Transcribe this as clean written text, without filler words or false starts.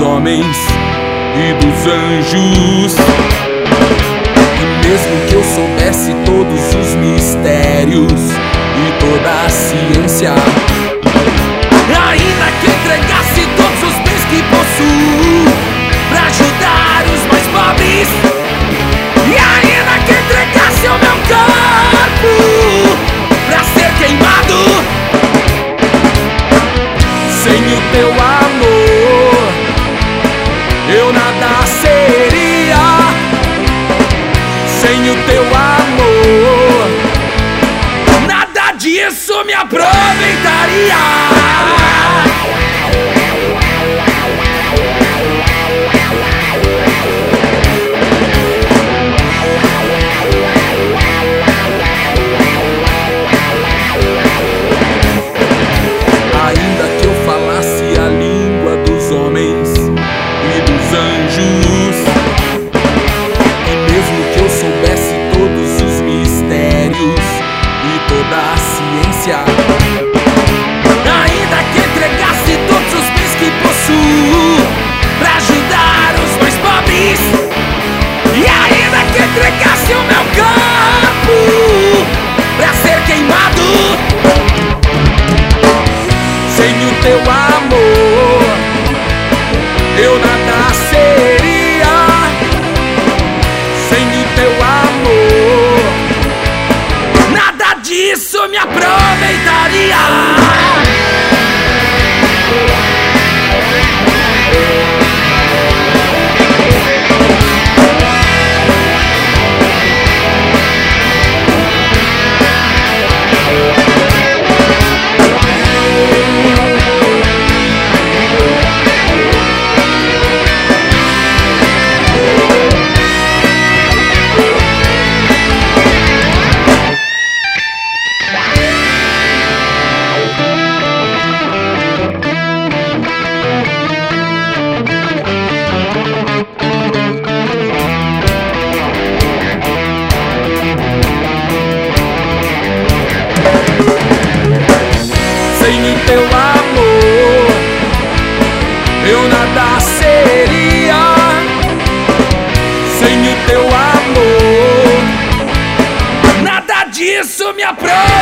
homens e dos anjos. E mesmo que eu soubesse todos os mistérios e toda a ciência, ainda que entregasse todos os bens que possuo pra ajudar os mais pobres, e ainda que entregasse o meu corpo pra ser queimado, sem o teu amor eu nada seria. Sem o teu amor nada disso me aproveitaria. Ainda que eu falasse a língua dos homens e dos anjos, e mesmo que eu soubesse todos os mistérios e toda a ciência, ainda que entregasse todos os bens que possuo pra ajudar os mais pobres, e ainda que entregasse o meu corpo pra ser queimado, sem o teu amor eu nada seria. Sem o teu amor nada disso me aproveitaria. Sem o teu amor eu nada seria. Sem o teu amor nada disso me aprova.